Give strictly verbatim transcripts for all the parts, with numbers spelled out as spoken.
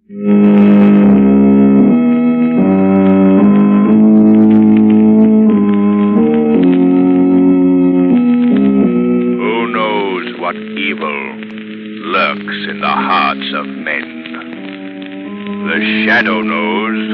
Who knows what evil lurks in the hearts of men? The Shadow knows.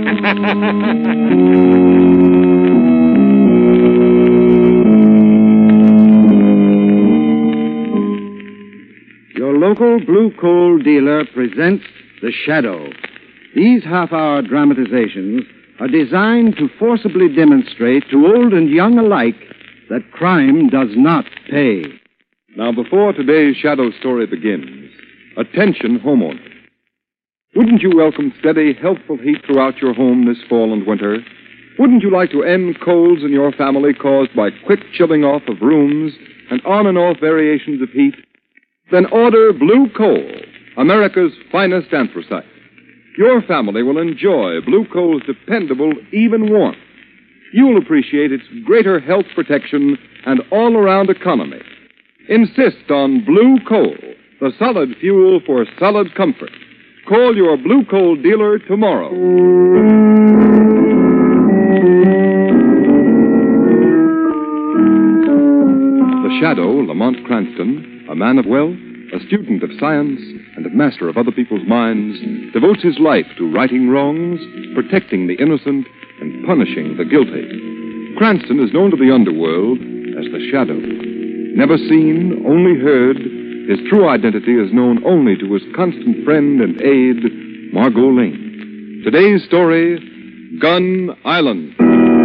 Your local blue coal dealer presents The Shadow. These half-hour dramatizations are designed to forcibly demonstrate to old and young alike that crime does not pay. Now, before today's Shadow story begins, attention homeowners. Wouldn't you welcome steady, healthful heat throughout your home this fall and winter? Wouldn't you like to end colds in your family caused by quick chilling off of rooms and on-and-off variations of heat? Then order Blue Coal, America's finest anthracite. Your family will enjoy Blue Coal's dependable, even warmth. You'll appreciate its greater health protection and all-around economy. Insist on Blue Coal, the solid fuel for solid comfort. Call your Blue Coal dealer tomorrow. The Shadow, Lamont Cranston, a man of wealth, a student of science, and a master of other people's minds, devotes his life to righting wrongs, protecting the innocent, and punishing the guilty. Cranston is known to the underworld as the Shadow. Never seen, only heard, his true identity is known only to his constant friend and aide, Margot Lane. Today's story, Gun Island.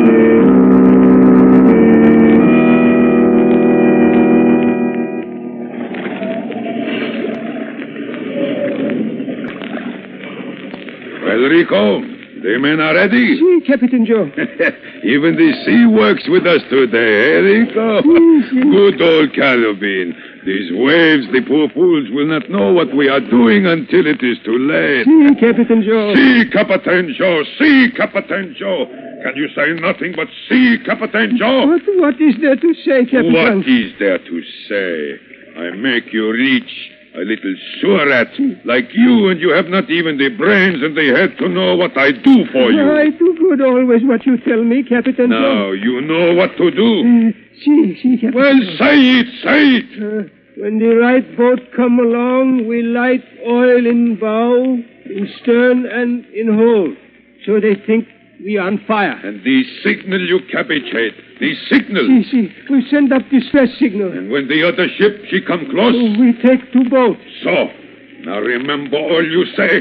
Well, Rico, the men are ready. Si, Captain Joe. Even the sea works with us today, eh, Rico? Good old Caribbean. These waves, the poor fools, will not know what we are doing until it is too late. Si, Captain Joe. See, Captain Joe. See, Captain Joe. Can you say nothing but see, Captain Joe? What, what is there to say, Captain? What is there to say? I make you rich, a little suret like you, and you have not even the brains and the head to know what I do for you. I do good always what you tell me, Captain. Now, you know what to do. Uh, si, si, Captain. Well, say it, say it. Uh, when the right boat come along, we light oil in bow, in stern, and in hold. So they think we are on fire. And the signal you capitate, the signal. Si, si. We send up distress signal. And when the other ship, she come close. So we take two boats. So, now remember all you say.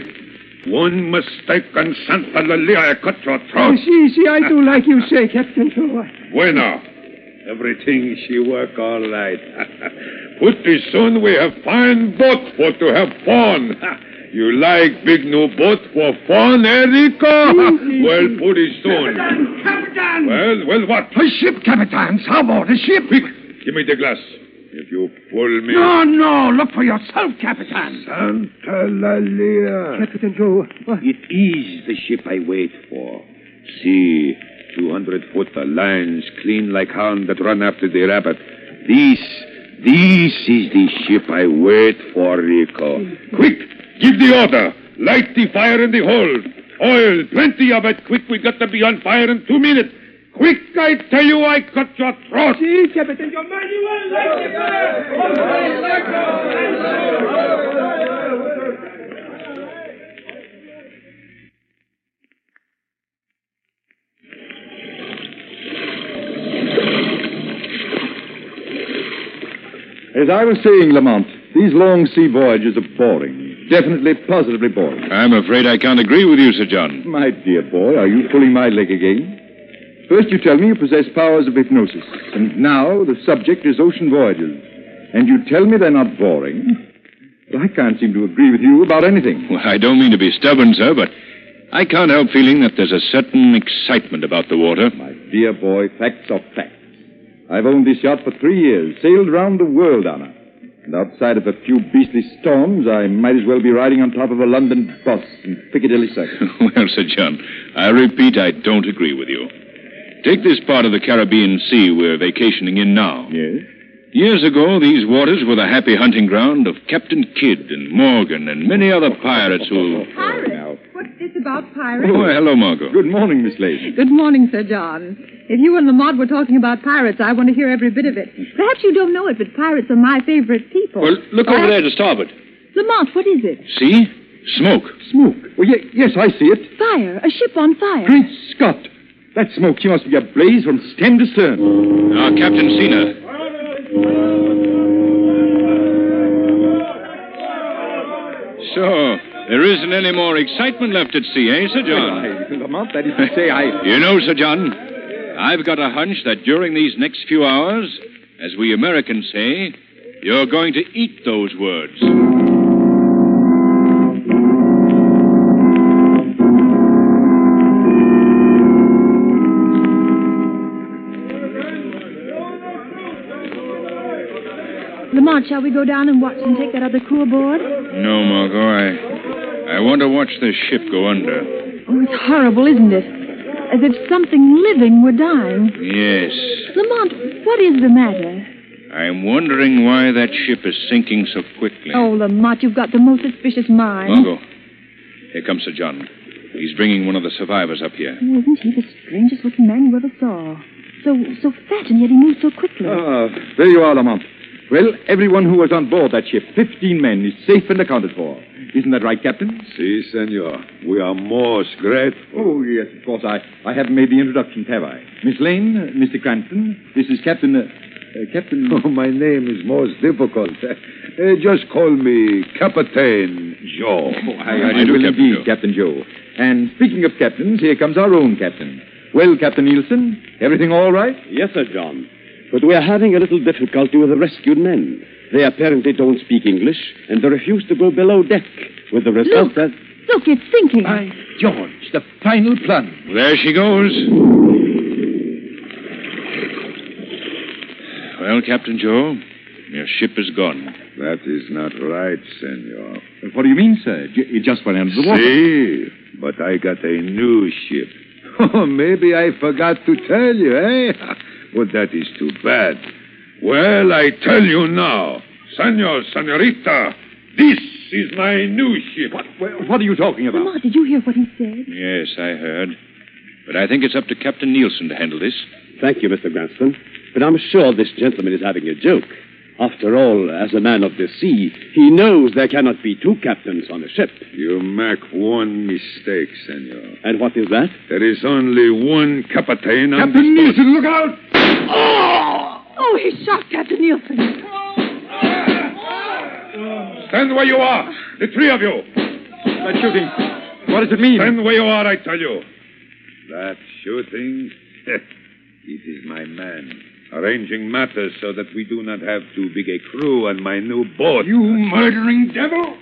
One mistake and Santa Lilia, I cut your throat. Si, si, I do like you say, Captain. Bueno. Everything she work all right. Pretty soon we have fine boat for to have fun. You like big new boat for fun, Erico? Well, pretty soon. Captain, Captain! Well, well, what? A ship, Captain. Starboard, a ship. Quick, give me the glass. If you pull me... No, no, look for yourself, Captain. Santa Lalia. Captain Joe. What? It is the ship I wait for. See, two hundred foot of lines clean like hound that run after the rabbit. This, this is the ship I wait for, Rico. Quick, give the order. Light the fire in the hold. Oil, plenty of it. Quick, we got to be on fire in two minutes. Quick, I tell you, I cut your throat. Si, Captain Joe. Manuel, light the As I was saying, Lamont, these long sea voyages are boring. Definitely, positively boring. I'm afraid I can't agree with you, Sir John. My dear boy, are you pulling my leg again? First you tell me you possess powers of hypnosis, and now the subject is ocean voyages. And you tell me they're not boring. Well, I can't seem to agree with you about anything. Well, I don't mean to be stubborn, sir, but I can't help feeling that there's a certain excitement about the water. My dear boy, facts are facts. I've owned this yacht for three years, sailed round the world on her. And outside of a few beastly storms, I might as well be riding on top of a London bus in Piccadilly Circus. Well, Sir John, I repeat, I don't agree with you. Take this part of the Caribbean Sea we're vacationing in now. Yes? Years ago, these waters were the happy hunting ground of Captain Kidd and Morgan and many other pirates who... about pirates? Oh, hello, Margot. Good morning, Miss Lane. Good morning, Sir John. If you and Lamont were talking about pirates, I want to hear every bit of it. Perhaps you don't know it, but pirates are my favorite people. Well, look over there to starboard. Lamont, what is it? See? Smoke. Smoke. Oh, ye- yes, I see it. Fire. A ship on fire. Great Scott. That smoke, she must be ablaze from stem to stern. Now, Captain Cena. So, there isn't any more excitement left at sea, eh, Sir John? I, Lamont, that is to say, I... You know, Sir John, I've got a hunch that during these next few hours, as we Americans say, you're going to eat those words. Lamont, shall we go down and watch and take that other crew aboard? No, Margot, I, I want to watch this ship go under. Oh, it's horrible, isn't it? As if something living were dying. Yes. Lamont, what is the matter? I'm wondering why that ship is sinking so quickly. Oh, Lamont, you've got the most suspicious mind. Margot, here comes Sir John. He's bringing one of the survivors up here. Oh, isn't he the strangest looking man you ever saw? So, so fat, and yet he moves so quickly. Ah, there you are, Lamont. Well, everyone who was on board that ship, fifteen men, is safe and accounted for. Isn't that right, Captain? Si, senor. We are most grateful. Oh, yes, of course. I, I haven't made the introductions, have I? Miss Lane, uh, Mister Cranston, this is Captain... Uh, uh, Captain... Oh, my name is most difficult. Uh, just call me Captain Joe. Oh, I, I, I will Captain indeed, Joe. Captain Joe. And speaking of captains, here comes our own captain. Well, Captain Nielsen, everything all right? Yes, Sir John. But we are having a little difficulty with the rescued men. They apparently don't speak English, and they refuse to go below deck, with the result Look. that... Look, it's sinking. By George, the final plunge. There she goes. Well, Captain Joe, your ship is gone. That is not right, senor. What do you mean, sir? J- It just went under the water. Si, but I got a new ship. Oh, maybe I forgot to tell you, eh? Well, that is too bad. Well, I tell you now, senor, senorita, this is my new ship. What, what what are you talking about? Lamont, did you hear what he said? Yes, I heard. But I think it's up to Captain Nielsen to handle this. Thank you, Mister Cranston. But I'm sure this gentleman is having a joke. After all, as a man of the sea, he knows there cannot be two captains on a ship. You make one mistake, senor. And what is that? There is only one captain on Captain this Nielsen, look out! Oh! Oh, he shot Captain Nielsen. Stand where you are, the three of you. That shooting. What does it mean? Stand where you are, I tell you. That shooting, it is my man. Arranging matters so that we do not have too big a crew on my new boat. You murdering devil!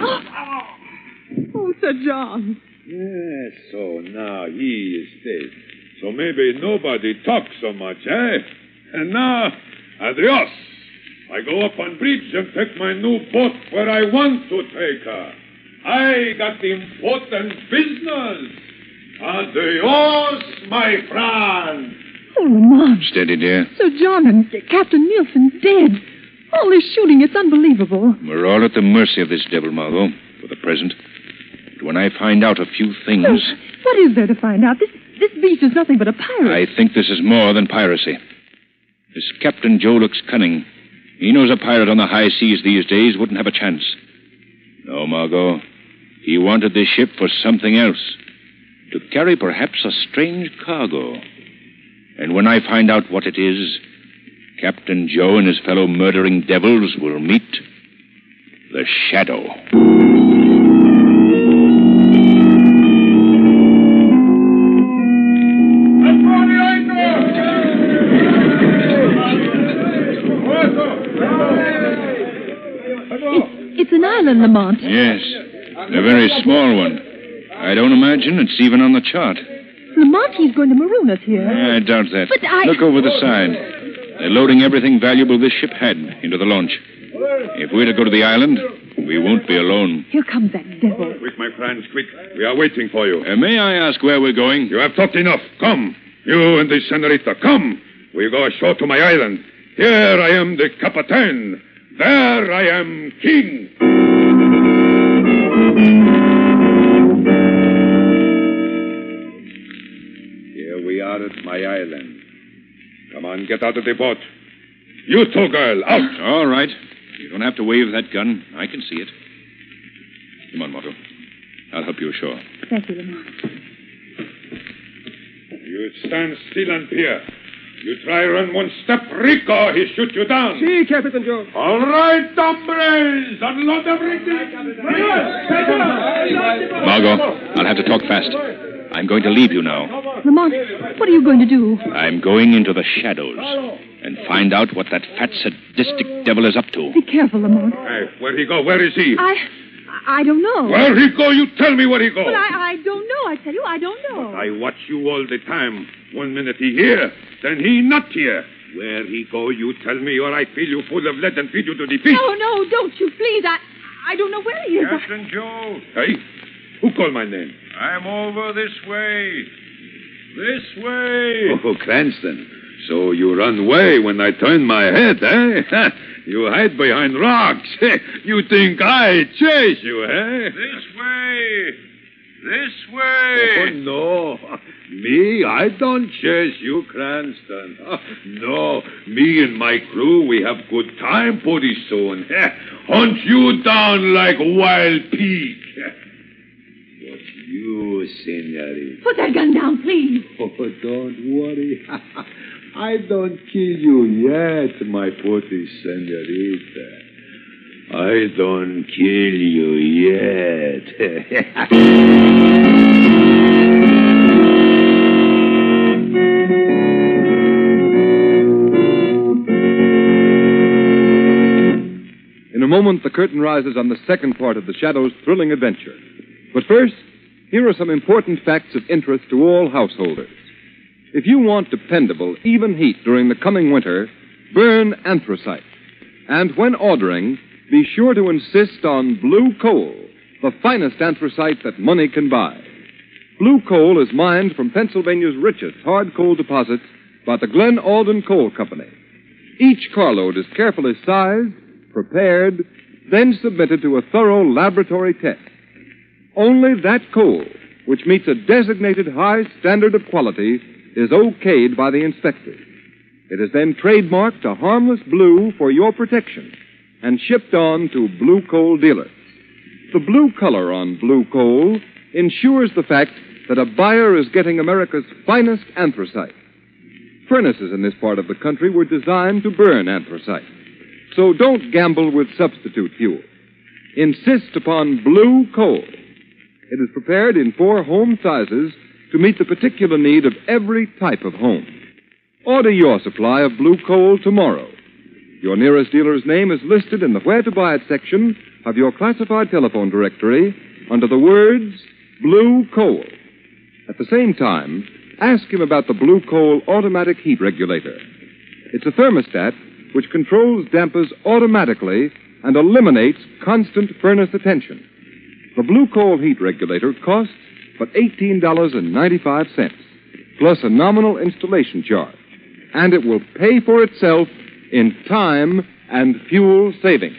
Oh, Sir John. Yes, so now he is dead. So maybe nobody talks so much, eh? And now, adios. I go up on bridge and take my new boat where I want to take her. I got important business. Adios, my friend. Oh, Lamont. Steady, dear. Sir John and Captain Nielsen dead. All this shooting, it's unbelievable. We're all at the mercy of this devil, Margot, for the present. But when I find out a few things, Oh, what is there to find out? This this beast is nothing but a pirate. I think this is more than piracy. This Captain Joe looks cunning. He knows a pirate on the high seas these days wouldn't have a chance. No, Margot. He wanted this ship for something else. To carry perhaps a strange cargo. And when I find out what it is, Captain Joe and his fellow murdering devils will meet the Shadow. It, it's an island, Lamont. Yes, a very small one. I don't imagine it's even on the chart. Lamont, he's going to maroon us here. I doubt that. But I... Look over the side. They're loading everything valuable this ship had into the launch. If we're to go to the island, we won't be alone. Here comes that devil. Quick, my friends, quick. We are waiting for you. Uh, may I ask where we're going? You have talked enough. Come. You and the senorita, come. We go ashore to my island. Here I am the Capitan. There I am king. island. Come on, get out of the boat. You too, girl, out. All right. You don't have to wave that gun. I can see it. Come on, Margot. I'll help you ashore. Thank you, Lamont. You stand still and pier. You try run one step, Rico, he shoot you down. Si, Captain Joe. All right, hombres, unload everything. Margot, I'll have to talk fast. I'm going to leave you now. Lamont, what are you going to do? I'm going into the shadows and find out what that fat, sadistic devil is up to. Be careful, Lamont. Hey, where'd he go? Where is he? I... I don't know. Where he go? You tell me where he go. But I, I don't know. I tell you, I don't know. I watch you all the time. One minute he here, then he not here. Where he go, you tell me, or I fill you full of lead and feed you to the fish. No, no, don't you, please. I I don't know where he is. Captain Joe. Hey, who called my name? I'm over this way. This way. Oh, Cranston. So you run away when I turn my head, eh? You hide behind rocks. You think I chase you, eh? This way. This way. Oh, no. Me, I don't chase you, Cranston. Oh, no. Me and my crew, we have good time pretty soon. Hunt you down like wild pig. But you, senorita. Put that gun down, please. Oh, don't worry. I don't kill you yet, my pretty senorita. I don't kill you yet. In a moment, the curtain rises on the second part of the Shadow's thrilling adventure. But first, here are some important facts of interest to all householders. If you want dependable, even heat during the coming winter, burn anthracite. And when ordering, be sure to insist on blue coal, the finest anthracite that money can buy. Blue coal is mined from Pennsylvania's richest hard coal deposits by the Glen Alden Coal Company. Each carload is carefully sized, prepared, then submitted to a thorough laboratory test. Only that coal, which meets a designated high standard of quality, is okayed by the inspectors. It is then trademarked a harmless blue for your protection and shipped on to blue coal dealers. The blue color on blue coal ensures the fact that a buyer is getting America's finest anthracite. Furnaces in this part of the country were designed to burn anthracite. So don't gamble with substitute fuel. Insist upon blue coal. It is prepared in four home sizes to meet the particular need of every type of home. Order your supply of blue coal tomorrow. Your nearest dealer's name is listed in the Where to Buy It section of your classified telephone directory under the words Blue Coal. At the same time, ask him about the Blue Coal automatic heat regulator. It's a thermostat which controls dampers automatically and eliminates constant furnace attention. The Blue Coal heat regulator costs but eighteen dollars and ninety-five cents, plus a nominal installation charge. And it will pay for itself in time and fuel saving.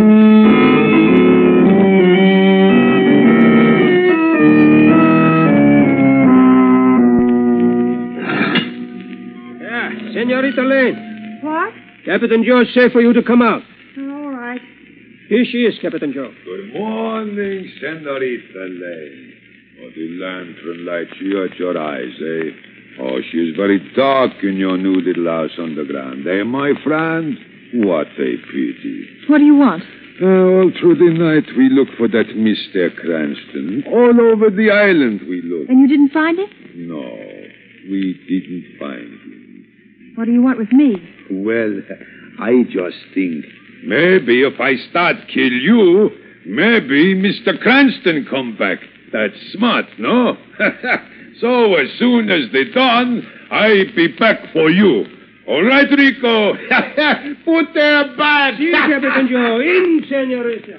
Yeah, Senorita Lane. What? Captain Joe said for you to come out. All right. Here she is, Captain Joe. Good morning, Senorita Lane. Oh, the lantern lights you at your eyes, eh? Oh, she's very dark in your new little house underground, eh, my friend? What a pity. What do you want? Uh, all through the night we look for that Mister Cranston. All over the island we look. And you didn't find him? No, we didn't find him. What do you want with me? Well, I just think maybe if I start kill you, maybe Mister Cranston come back. That's smart, no? So as soon as they done, I be back for you. All right, Rico. Put their back. See, Captain Joe. In, Senorita.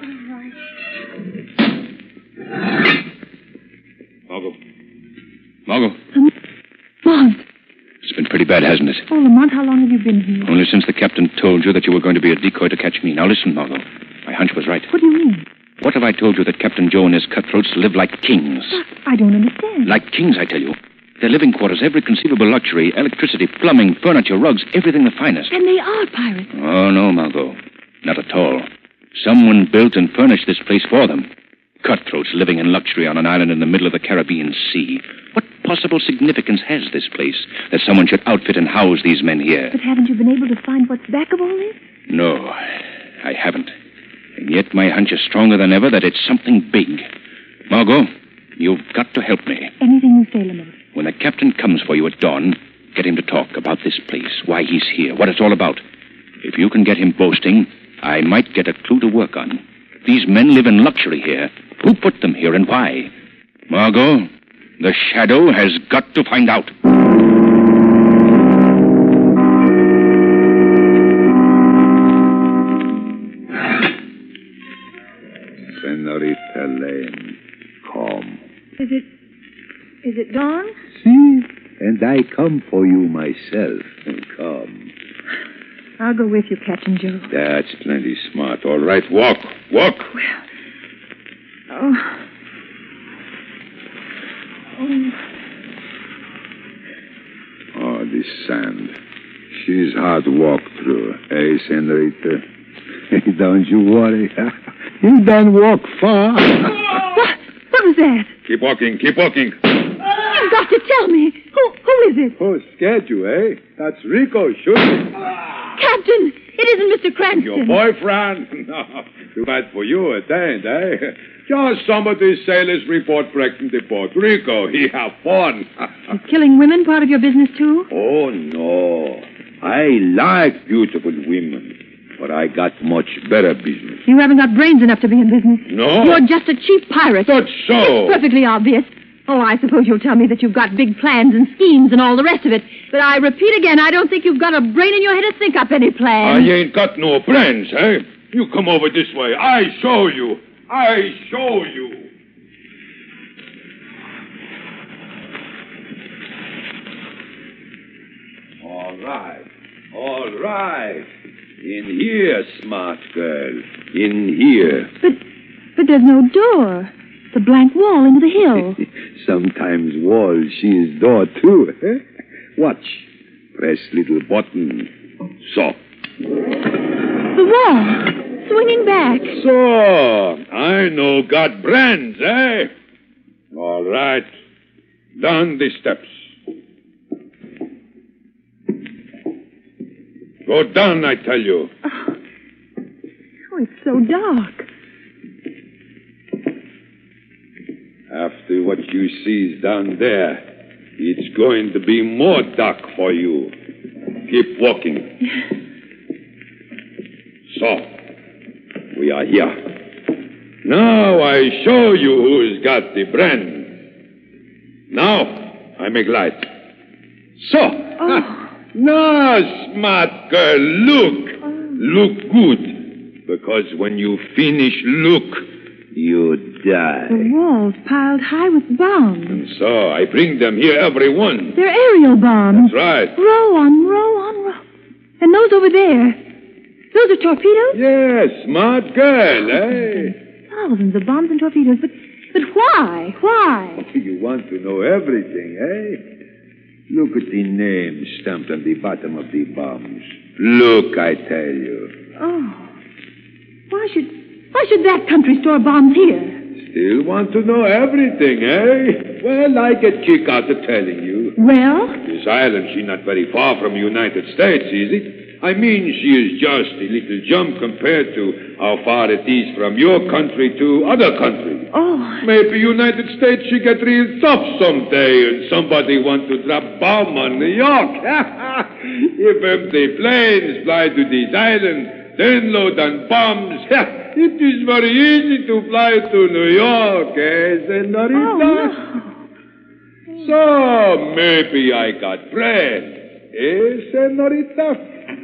Margot. Margot. Lamont. It's been pretty bad, hasn't it? Oh, Lamont, how long have you been here? Only since the captain told you that you were going to be a decoy to catch me. Now listen, Margot. My hunch was right. What do you mean? What if I told you that Captain Joe and his cutthroats live like kings? I don't understand. Like kings, I tell you. Their living quarters, every conceivable luxury, electricity, plumbing, furniture, rugs, everything the finest. And they are pirates. Oh, no, Margot. Not at all. Someone built and furnished this place for them. Cutthroats living in luxury on an island in the middle of the Caribbean Sea. What possible significance has this place that someone should outfit and house these men here? But haven't you been able to find what's back of all this? No, I haven't. And yet my hunch is stronger than ever that it's something big. Margot, you've got to help me. Anything you say, Lamont. When the captain comes for you at dawn, get him to talk about this place, why he's here, what it's all about. If you can get him boasting, I might get a clue to work on. These men live in luxury here. Who put them here and why? Margot, the Shadow has got to find out. Senorita Lane, come. Is it... is it dawn? See? And I come for you myself. Come. I'll go with you, Captain Joe. That's plenty smart. All right, walk. Walk. Well... Oh... Oh... Oh, this sand. She's hard to walk through, eh, Senorita? Don't you worry. You don't walk far. What? What was that? Keep walking, keep walking. You've got to tell me. Who, who is it? Oh, scared you, eh? That's Rico shooting. Captain, it isn't Mister Cranston. Your boyfriend? No, too bad for you, it ain't, eh? Just some of these sailors report wrecking the boat. Rico, he have fun. Is killing women part of your business, too? Oh, no. I like beautiful women, but I got much better business. You haven't got brains enough to be in business. No? You're just a cheap pirate. That's so. It's perfectly obvious. Oh, I suppose you'll tell me that you've got big plans and schemes and all the rest of it. But I repeat again, I don't think you've got a brain in your head to think up any I plans. ain't got no plans, eh? You come over this way. I show you. I show you. All right. All right. In here, smart girl. In here. But, but there's no door. It's a blank wall into the hill. Sometimes wall, she is door too. Eh? Watch. Press little button. So. The wall. Swinging back. So, I know got brands, eh? All right. Down the steps. Go down, I tell you. Oh, oh it's so dark. After what you sees down there, it's going to be more dark for you. Keep walking. So. We are here. Now I show you who's got the brand. Now I make light. So. Oh. Now, smart girl, look. Oh. Look good. Because when you finish look, you die. The walls piled high with bombs. And so I bring them here, every one. They're aerial bombs. That's right. Row on row on row. And those over there. Those are torpedoes? Yes, smart girl, eh? Thousands of bombs and torpedoes, but but why? Why? You want to know everything, eh? Look at the name stamped on the bottom of the bombs. Look, I tell you. Oh. Why should why should that country store bombs here? Still want to know everything, eh? Well, I get kick out of telling you. Well? This island, she not very far from United States, is it? I mean, she is just a little jump compared to how far it is from your country to other countries. Oh. Maybe United States she get real tough someday and somebody want to drop bomb on New York. If empty planes fly to this island, then load on bombs, it is very easy to fly to New York, eh, Senorita? Oh, no. So maybe I got bread, eh, Senorita?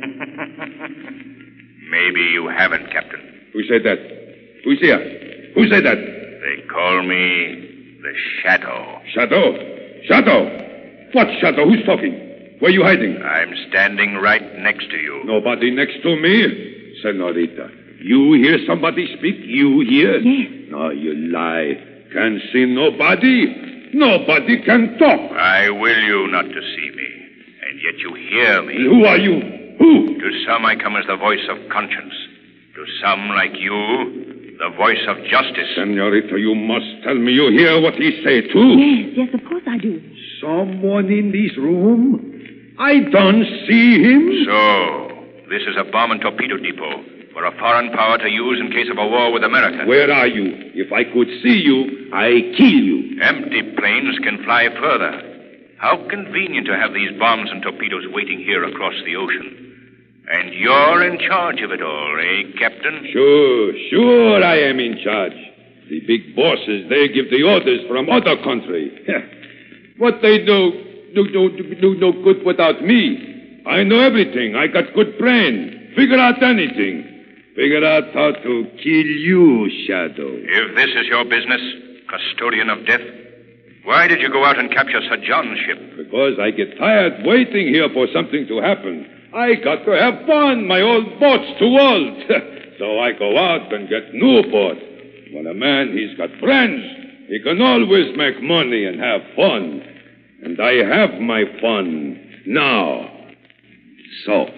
Maybe you haven't, Captain. Who said that? Who's here? Who said that? They call me the Shadow. Shadow? Shadow? What Shadow? Who's talking? Where are you hiding? I'm standing right next to you. Nobody next to me? Senorita, you hear somebody speak? You hear? Yes. No, you lie. Can't see nobody. Nobody can talk. I will you not to see me, and yet you hear me. Who are you? Who? To some I come as the voice of conscience. To some, like you, the voice of justice. Senorita, you must tell me you hear what he say, too. Yes, yes, of course I do. Someone in this room? I don't see him. So, this is a bomb and torpedo depot for a foreign power to use in case of a war with America. Where are you? If I could see you, I kill you. Empty planes can fly further. How convenient to have these bombs and torpedoes waiting here across the ocean. And you're in charge of it all, eh, Captain? Sure, sure I am in charge. The big bosses, they give the orders from other country. What they do, do, do, do no good without me. I know everything. I got good brain. Figure out anything. Figure out how to kill you, Shadow. If this is your business, custodian of death, why did you go out and capture Sir John's ship? Because I get tired waiting here for something to happen. I got to have fun. My old boat's too old. So I go out and get new boat. When a man, he's got friends, he can always make money and have fun. And I have my fun now. So.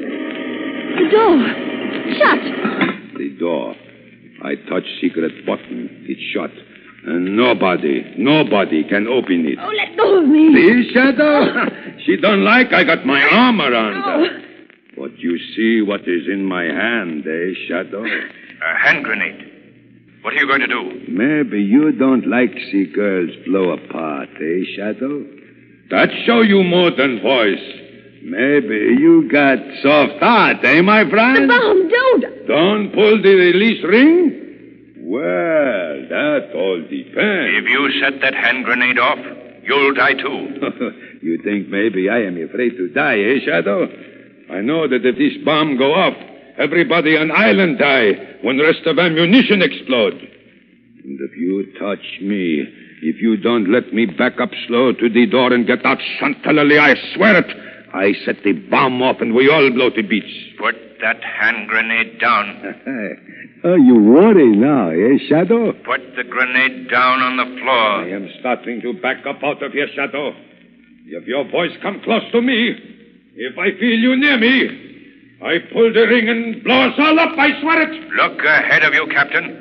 The door. Shut. The door. I touch secret button. It's shut. And nobody, nobody can open it. Oh, let go of me. See, Shadow? She don't like I got my arm around her. But you see what is in my hand, eh, Shadow? A hand grenade. What are you going to do? Maybe you don't like see girls blow apart, eh, Shadow? That show you more than voice. Maybe you got soft heart, eh, my friend? The bomb, don't. Don't pull the release ring? Well, that all depends. If you set that hand grenade off, you'll die too. You think maybe I am afraid to die, eh, Shadow? I know that if this bomb go off, everybody on island die when the rest of ammunition explode. And if you touch me, if you don't let me back up slow to the door and get out Chantilly, I swear it, I set the bomb off and we all blow to bits. Put that hand grenade down. Oh, you worry now, eh, Shadow? Put the grenade down on the floor. I am starting to back up out of here, Shadow. If your voice come close to me, if I feel you near me, I pull the ring and blow us all up, I swear it. Look ahead of you, Captain.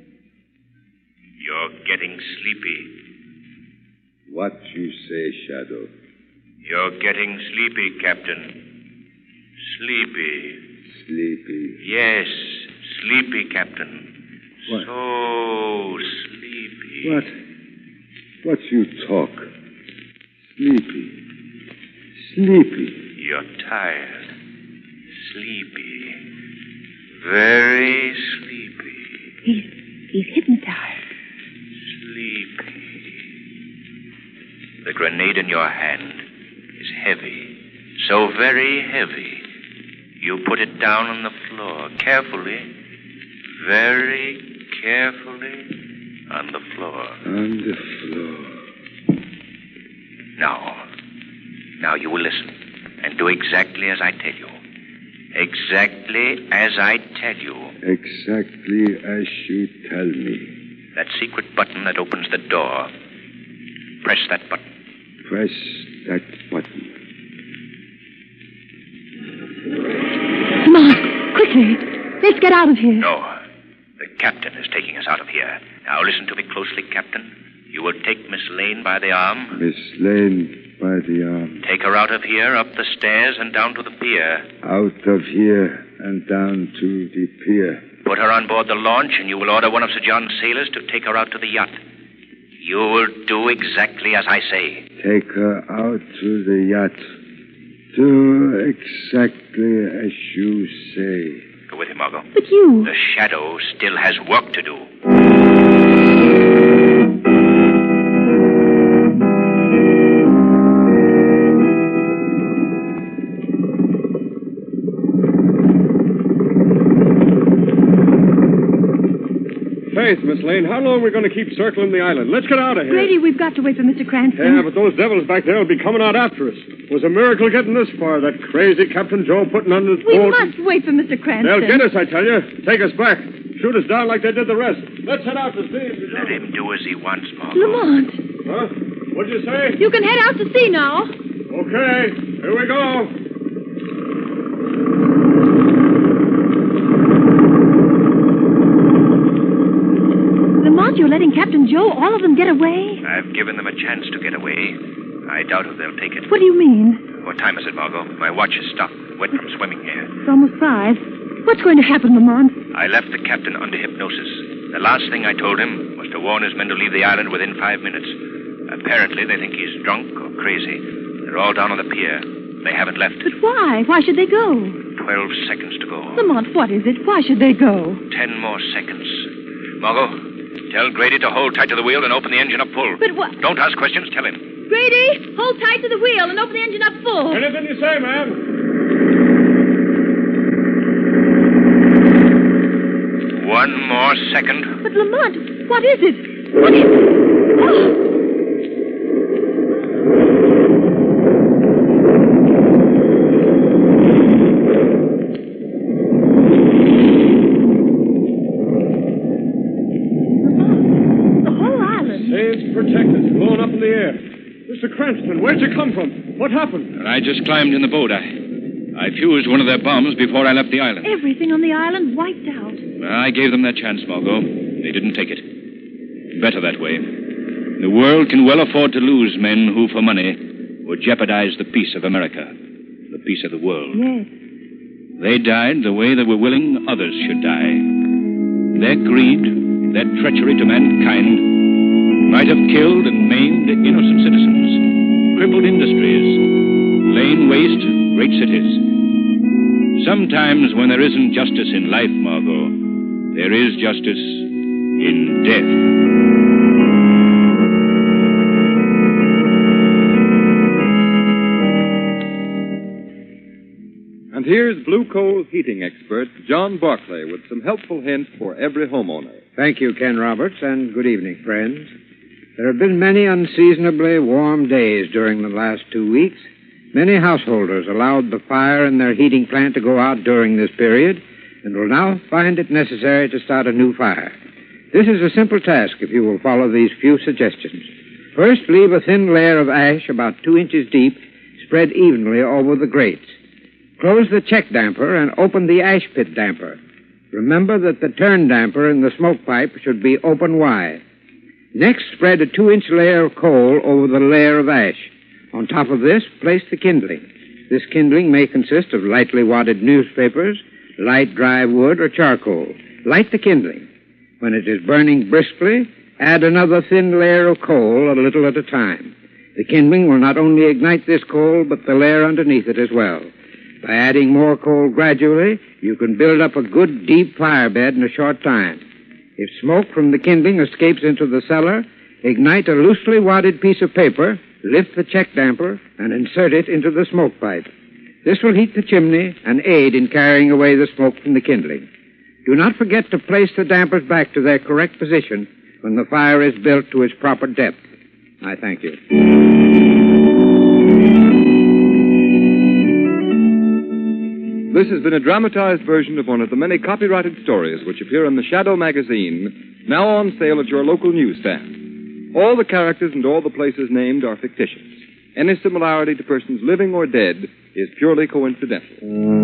You're getting sleepy. What you say, Shadow? You're getting sleepy, Captain. Sleepy. Sleepy. Yes, sleepy, Captain. What? So sleepy. What? What you talk? Sleepy. Sleepy. You're tired. Sleepy. Very sleepy. He's, he's hypnotized. Sleepy. The grenade in your hand is heavy. So very heavy. You put it down on the floor, carefully, very carefully, on the floor. On the floor. Now, now you will listen and do exactly as I tell you. Exactly as I tell you. Exactly as you tell me. That secret button that opens the door. Press that button. Press that button. Come on, quickly. Let's get out of here. No. The captain is taking us out of here. Now listen to me closely, Captain. You will take Miss Lane by the arm. Miss Lane by the arm. Take her out of here, up the stairs, and down to the pier. Out of here and down to the pier. Put her on board the launch, and you will order one of Sir John's sailors to take her out to the yacht. You will do exactly as I say. Take her out to the yacht. Do exactly as you say. Go with him, Margot. But you... The Shadow still has work to do. Faith, Miss Lane, how long are we going to keep circling the island? Let's get out of here. Grady, we've got to wait for Mister Cranston. Yeah, but those devils back there will be coming out after us. It was a miracle getting this far. That crazy Captain Joe putting on his We boat. must wait for Mister Cranston. They'll get us, I tell you. Take us back. Shoot us down like they did the rest. Let's head out to sea. Let him do as he wants, Margot. Lamont. Huh? What'd you say? You can head out to sea now. Okay, here we go. Lamont, you're letting Captain Joe, all of them, get away? I've given them a chance to get away. I doubt if they'll take it. What do you mean? What time is it, Margot? My watch is stopped, wet from swimming here. It's almost five. What's going to happen, Lamont? I left the captain under hypnosis. The last thing I told him was to warn his men to leave the island within five minutes. Apparently, they think he's drunk or crazy. They're all down on the pier. They haven't left. But why? Why should they go? Twelve seconds to go. Lamont, what is it? Why should they go? Ten more seconds. Margot, tell Grady to hold tight to the wheel and open the engine up full. But what? Don't ask questions. Tell him. Grady, hold tight to the wheel and open the engine up full. Anything you say, ma'am. One more second. But, Lamont, what is it? What is it? Oh. Protected, blown up in the air. Mister Cranston, where'd you come from? What happened? I just climbed in the boat. I, I fused one of their bombs before I left the island. Everything on the island wiped out. I gave them that chance, Margot. They didn't take it. Better that way. The world can well afford to lose men who, for money, would jeopardize the peace of America, the peace of the world. Yes. They died the way they were willing others should die. Their greed, their treachery to mankind, might have killed and maimed innocent citizens, crippled industries, lain waste great cities. Sometimes when there isn't justice in life, Margot, there is justice in death. And here's Blue Coal heating expert John Barclay with some helpful hints for every homeowner. Thank you, Ken Roberts, and good evening, friends. There have been many unseasonably warm days during the last two weeks. Many householders allowed the fire in their heating plant to go out during this period and will now find it necessary to start a new fire. This is a simple task if you will follow these few suggestions. First, leave a thin layer of ash about two inches deep spread evenly over the grates. Close the check damper and open the ash pit damper. Remember that the turn damper in the smoke pipe should be open wide. Next, spread a two-inch layer of coal over the layer of ash. On top of this, place the kindling. This kindling may consist of lightly wadded newspapers, light dry wood, or charcoal. Light the kindling. When it is burning briskly, add another thin layer of coal a little at a time. The kindling will not only ignite this coal, but the layer underneath it as well. By adding more coal gradually, you can build up a good, deep fire bed in a short time. If smoke from the kindling escapes into the cellar, ignite a loosely wadded piece of paper, lift the check damper, and insert it into the smoke pipe. This will heat the chimney and aid in carrying away the smoke from the kindling. Do not forget to place the dampers back to their correct position when the fire is built to its proper depth. I thank you. This has been a dramatized version of one of the many copyrighted stories which appear in the Shadow magazine, now on sale at your local newsstand. All the characters and all the places named are fictitious. Any similarity to persons living or dead is purely coincidental.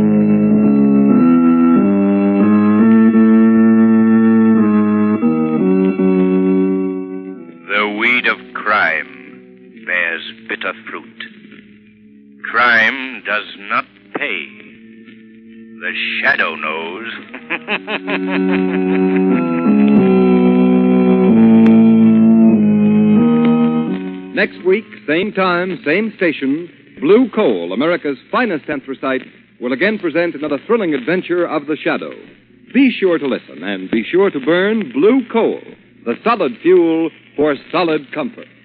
The weed of crime bears bitter fruit. Crime does not pay. The Shadow knows. Next week, same time, same station, Blue Coal, America's finest anthracite, will again present another thrilling adventure of the Shadow. Be sure to listen, and be sure to burn Blue Coal, the solid fuel for solid comfort.